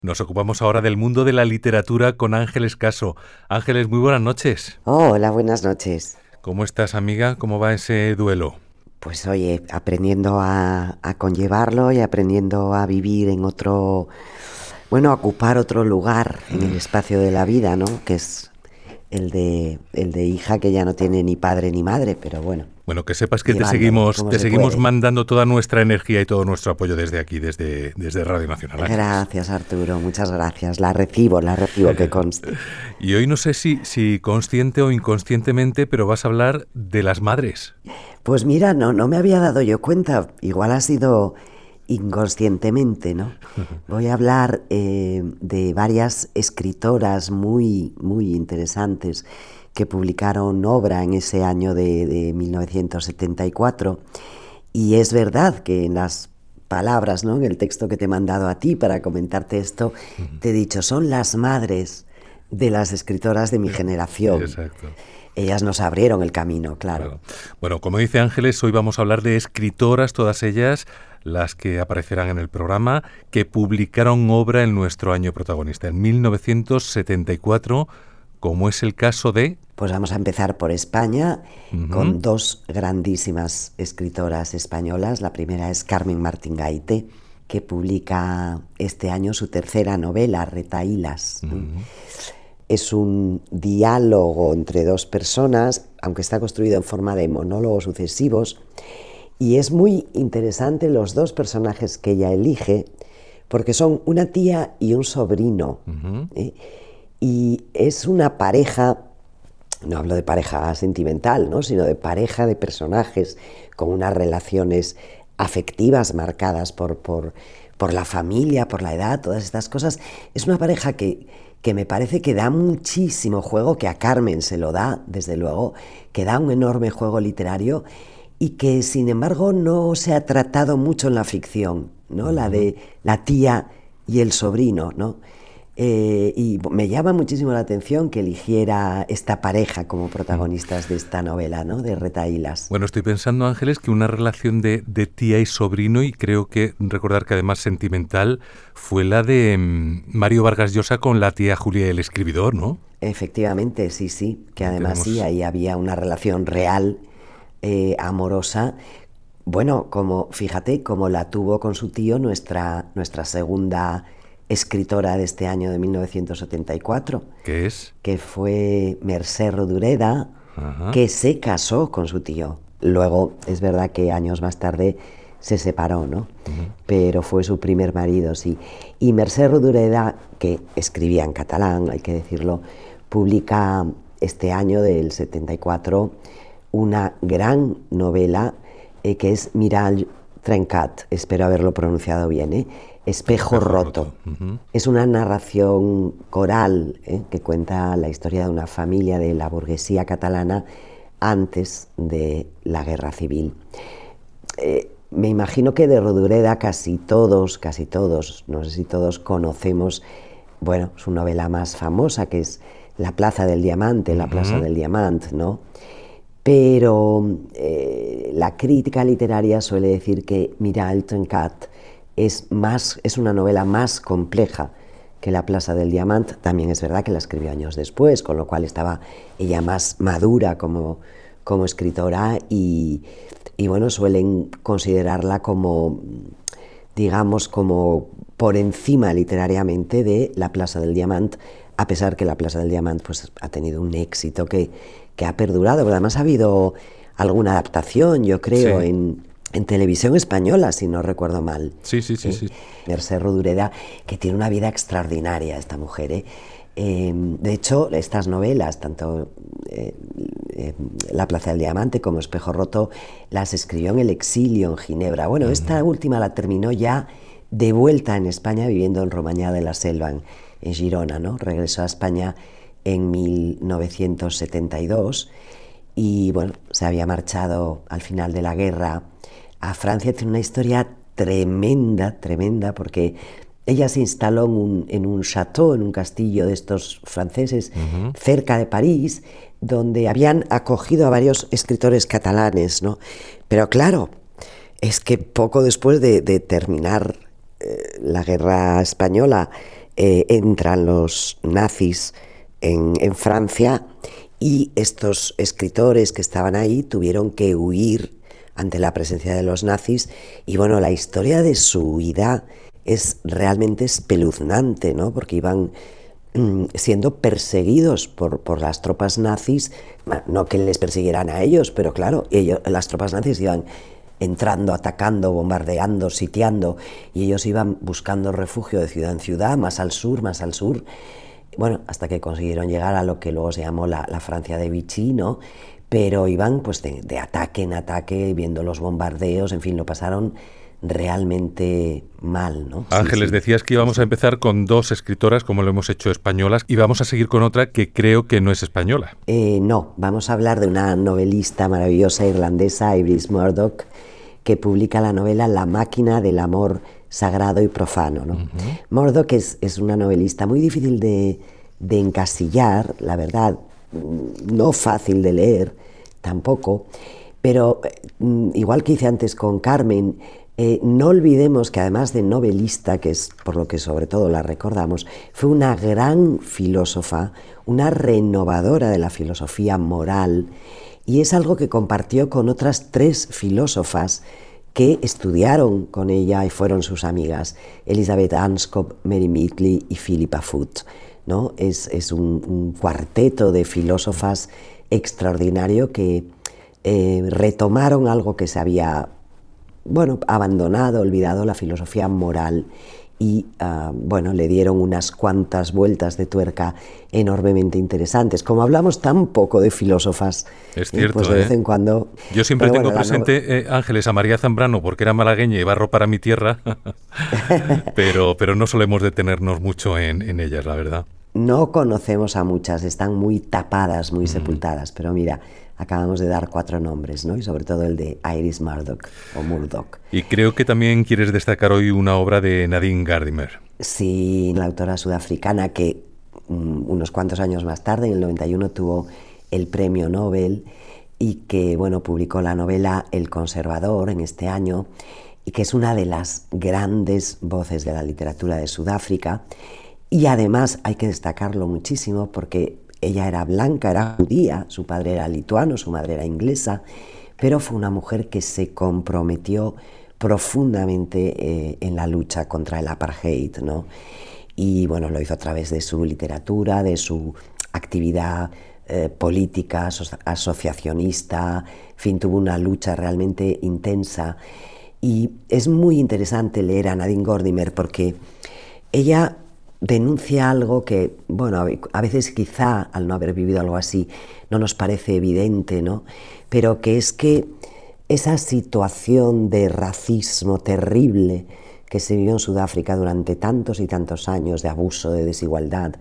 Nos ocupamos ahora del mundo de la literatura con Ángeles Caso. Ángeles, muy buenas noches. Hola, buenas noches. ¿Cómo estás, amiga? ¿Cómo va ese duelo? Pues oye, aprendiendo a conllevarlo y aprendiendo a vivir en otro, bueno, a ocupar otro lugar en el espacio de la vida, ¿no? Que es el de hija que ya no tiene ni padre ni madre, pero bueno, Bueno, que sepas que te llevándolo seguimos, como te se seguimos puede. mandando toda nuestra energía y todo nuestro apoyo desde aquí, desde Radio Nacional, Ángeles. Gracias, Arturo, muchas gracias. La recibo, que conste. Y hoy no sé si consciente o inconscientemente, pero vas a hablar de las madres. Pues mira, no me había dado yo cuenta, igual ha sido inconscientemente, ¿no? Voy a hablar de varias escritoras muy interesantes que publicaron obra en ese año de 1974. Y es verdad que en las palabras, ¿no? En el texto que te he mandado a ti para comentarte esto, te he dicho, son las madres de las escritoras de mi generación. Exacto. Ellas nos abrieron el camino, claro. Claro. Bueno, como dice Ángeles, hoy vamos a hablar de escritoras, todas ellas, las que aparecerán en el programa, que publicaron obra en nuestro año protagonista, en 1974, como es el caso de... Pues vamos a empezar por España Ujú, con dos grandísimas escritoras españolas. La primera es Carmen Martín Gaite, que publica este año su tercera novela, Retahílas. ujú. Es un diálogo entre dos personas, aunque está construido en forma de monólogos sucesivos, y es muy interesante los dos personajes que ella elige, porque son una tía y un sobrino, ¿eh? Y es una pareja, no hablo de pareja sentimental, ¿no? Sino de pareja de personajes con unas relaciones afectivas marcadas por la familia, por la edad, todas estas cosas. Es una pareja que me parece que da muchísimo juego, que a Carmen se lo da, desde luego, que da un enorme juego literario y que, sin embargo, no se ha tratado mucho en la ficción, ¿no? La de la tía y el sobrino, ¿no? Y me llama muchísimo la atención que eligiera esta pareja como protagonistas de esta novela, ¿no? De Retahílas. Bueno, estoy pensando, Ángeles, que una relación de tía y sobrino, y creo que recordar que además sentimental, fue la de Mario Vargas Llosa con la tía Julia el escribidor, ¿no? Efectivamente, sí, sí, que Ahí además sí, tenemos... ahí había una relación real, amorosa. Bueno, como fíjate, como la tuvo con su tío nuestra segunda escritora de este año de 1974, ¿Qué es? que fue Mercè Rodoreda, Ajá. que se casó con su tío. Luego, es verdad que años más tarde se separó, ¿no? Ujú. Pero fue su primer marido, sí. Y Mercè Rodoreda, que escribía en catalán, hay que decirlo, publica este año del 74 una gran novela que es Mirall Trencat, espero haberlo pronunciado bien, Espejo Espejo roto. roto. Ujú. Es una narración coral que cuenta la historia de una familia de la burguesía catalana antes de la guerra civil. Me imagino que de Rodoreda casi todos, no sé si todos conocemos, bueno, su novela más famosa, que es La Plaza del Diamante, La Plaza Ujú. del Diamant, ¿no? Pero la crítica literaria suele decir que Mirall Trencat es una novela más compleja que La Plaza del Diamant. También es verdad que la escribió años después, con lo cual estaba ella más madura como escritora y bueno, suelen considerarla como, digamos, como por encima literariamente de La Plaza del Diamant, a pesar que La Plaza del Diamant pues, ha tenido un éxito que ha perdurado, pero además ha habido alguna adaptación, yo creo, Sí, en televisión española, si no recuerdo mal. sí, sí, sí, ¿Eh? sí. Mercè Rodoreda, que tiene una vida extraordinaria esta mujer. De hecho, estas novelas, tanto La Plaza del Diamante como Espejo Roto, las escribió en el exilio en Ginebra. Bueno, esta Ujú. última la terminó ya de vuelta en España, viviendo en Romañá de la Selva, en Girona, ¿no? Regresó a España en 1972 y bueno, se había marchado al final de la guerra a Francia. Tiene una historia tremenda, porque ella se instaló en un château, en un castillo de estos franceses, Ujú. cerca de París, donde habían acogido a varios escritores catalanes, ¿no? Pero claro, es que poco después de terminar la guerra española, entran los nazis en Francia y estos escritores que estaban ahí tuvieron que huir ante la presencia de los nazis y bueno, la historia de su huida es realmente espeluznante, ¿no? Porque iban siendo perseguidos por las tropas nazis, no que les persiguieran a ellos, pero claro, las tropas nazis iban entrando, atacando, bombardeando, sitiando, y ellos iban buscando refugio de ciudad en ciudad, más al sur, bueno, hasta que consiguieron llegar a lo que luego se llamó la Francia de Vichy, ¿no? Pero iban pues de ataque en ataque, viendo los bombardeos, en fin, lo pasaron realmente mal, ¿no? Ángeles, sí. Decías que íbamos a empezar con dos escritoras, como lo hemos hecho, españolas, y vamos a seguir con otra que creo que no es española. No, vamos a hablar de una novelista maravillosa irlandesa, Iris Murdoch, que publica la novela La máquina del amor sagrado y profano, ¿no? Murdoch es una novelista muy difícil de encasillar, la verdad, no fácil de leer tampoco, pero igual que hice antes con Carmen, no olvidemos que además de novelista, que es por lo que sobre todo la recordamos, fue una gran filósofa, una renovadora de la filosofía moral, y es algo que compartió con otras 3 filósofas que estudiaron con ella y fueron sus amigas, Elizabeth Anscombe, Mary Meatley y Philippa Foot, ¿no? Es un cuarteto de filósofas extraordinario que retomaron algo que se había abandonado, olvidado, la filosofía moral, y le dieron unas cuantas vueltas de tuerca enormemente interesantes. Como hablamos tan poco de filósofas, es cierto, pues de vez en cuando... Yo siempre tengo presente, Ángeles, a María Zambrano, porque era malagueña y barro para mi tierra, pero no solemos detenernos mucho en ellas, la verdad. No conocemos a muchas, están muy tapadas, muy sepultadas, pero mira, acabamos de dar 4 nombres, ¿no? Y sobre todo el de Iris Murdoch, o Murdoch. Y creo que también quieres destacar hoy una obra de Nadine Gordimer. Sí, la autora sudafricana que unos cuantos años más tarde, en el 91, tuvo el premio Nobel y que, publicó la novela El Conservador en este año y que es una de las grandes voces de la literatura de Sudáfrica. Y además hay que destacarlo muchísimo porque ella era blanca, era judía, su padre era lituano, su madre era inglesa, pero fue una mujer que se comprometió profundamente en la lucha contra el apartheid, ¿no? Y lo hizo a través de su literatura, de su actividad política, asociacionista, en fin, tuvo una lucha realmente intensa. Y es muy interesante leer a Nadine Gordimer porque ella denuncia algo que, a veces quizá al no haber vivido algo así no nos parece evidente, ¿no? Pero que es que esa situación de racismo terrible que se vivió en Sudáfrica durante tantos y tantos años de abuso, de desigualdad,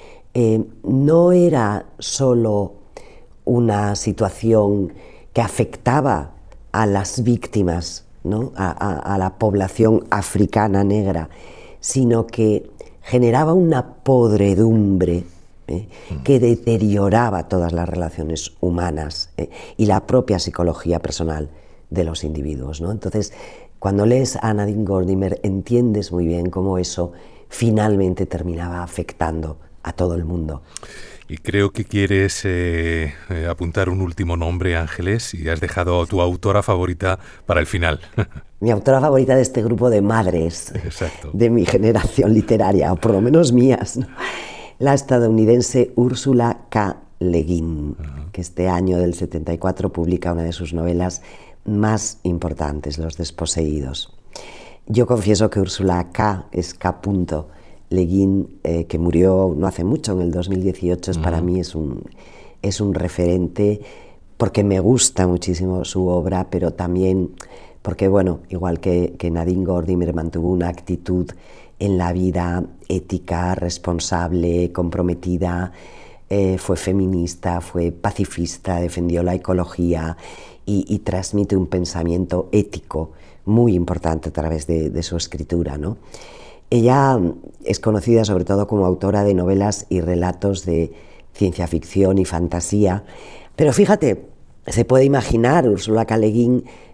no era solo una situación que afectaba a las víctimas, ¿no? a la población africana negra, sino que generaba una podredumbre que deterioraba todas las relaciones humanas y la propia psicología personal de los individuos, ¿no? Entonces, cuando lees a Nadine Gordimer, entiendes muy bien cómo eso finalmente terminaba afectando a todo el mundo. Y creo que quieres apuntar un último nombre, Ángeles, y has dejado a tu autora favorita para el final. Mi autora favorita de este grupo de madres, exacto, de mi generación literaria, o por lo menos mías, ¿no? La estadounidense Ursula K. Le Guin, que este año del 74 publica una de sus novelas más importantes, Los desposeídos. Yo confieso que Ursula K. es K. Le Guin, que murió no hace mucho, en el 2018, para mí es un referente porque me gusta muchísimo su obra, pero también porque, igual que Nadine Gordimer mantuvo una actitud en la vida ética, responsable, comprometida, fue feminista, fue pacifista, defendió la ecología y transmite un pensamiento ético muy importante a través de su escritura, ¿no? Ella es conocida sobre todo como autora de novelas y relatos de ciencia ficción y fantasía, pero fíjate, se puede imaginar Ursula K. Le Guin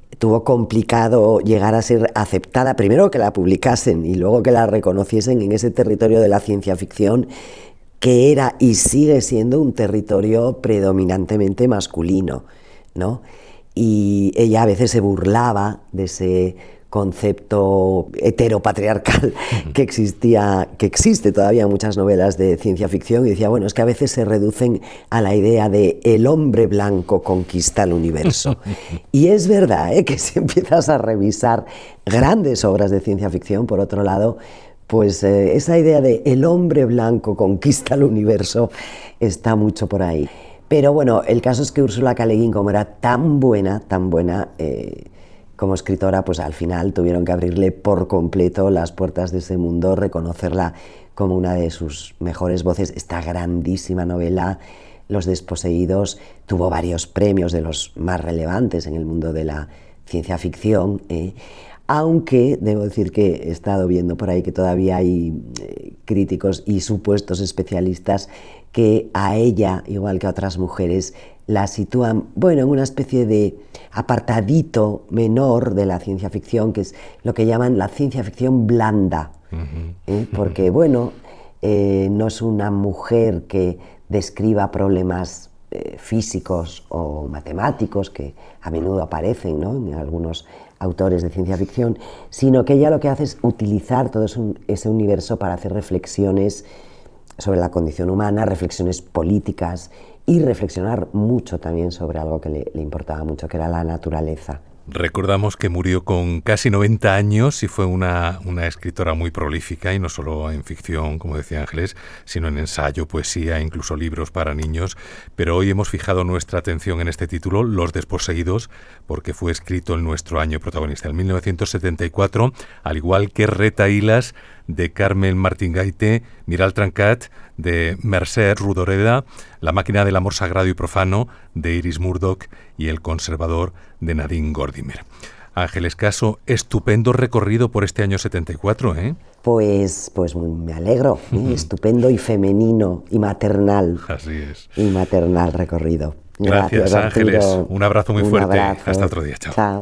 tuvo complicado llegar a ser aceptada, primero que la publicasen y luego que la reconociesen en ese territorio de la ciencia ficción, que era y sigue siendo un territorio predominantemente masculino, ¿no? Y ella a veces se burlaba de ese concepto heteropatriarcal que existe todavía en muchas novelas de ciencia ficción, y decía, bueno, es que a veces se reducen a la idea de el hombre blanco conquista el universo. Y es verdad, que si empiezas a revisar grandes obras de ciencia ficción, por otro lado, pues esa idea de el hombre blanco conquista el universo está mucho por ahí. Pero bueno, el caso es que Ursula K. Le Guin, como era tan buena, como escritora, pues al final tuvieron que abrirle por completo las puertas de ese mundo, reconocerla como una de sus mejores voces. Esta grandísima novela, Los desposeídos, tuvo varios premios de los más relevantes en el mundo de la ciencia ficción, aunque debo decir que he estado viendo por ahí que todavía hay críticos y supuestos especialistas que a ella, igual que a otras mujeres, la sitúan, bueno, en una especie de apartadito menor de la ciencia ficción, que es lo que llaman la ciencia ficción blanda, porque, bueno, no es una mujer que describa problemas físicos o matemáticos, que a menudo aparecen, ¿no?, en algunos autores de ciencia ficción, sino que ella lo que hace es utilizar todo ese universo para hacer reflexiones sobre la condición humana, reflexiones políticas, y reflexionar mucho también sobre algo que le importaba mucho, que era la naturaleza. Recordamos que murió con casi 90 años y fue una escritora muy prolífica, y no solo en ficción, como decía Ángeles, sino en ensayo, poesía, incluso libros para niños. Pero hoy hemos fijado nuestra atención en este título, Los desposeídos, porque fue escrito en nuestro año protagonista, en 1974, al igual que Retahilas, de Carmen Martín Gaite, Miral Trencat, de Mercè Rodoreda, La máquina del amor sagrado y profano, de Iris Murdoch, y El conservador, de Nadine Gordimer. Ángeles Caso, estupendo recorrido por este año 74, ¿eh? Pues me alegro, estupendo y femenino y maternal. Así es. Y maternal recorrido. Gracias, Ángeles. Un abrazo muy fuerte. Abrazo. Hasta otro día. Chao. Chao.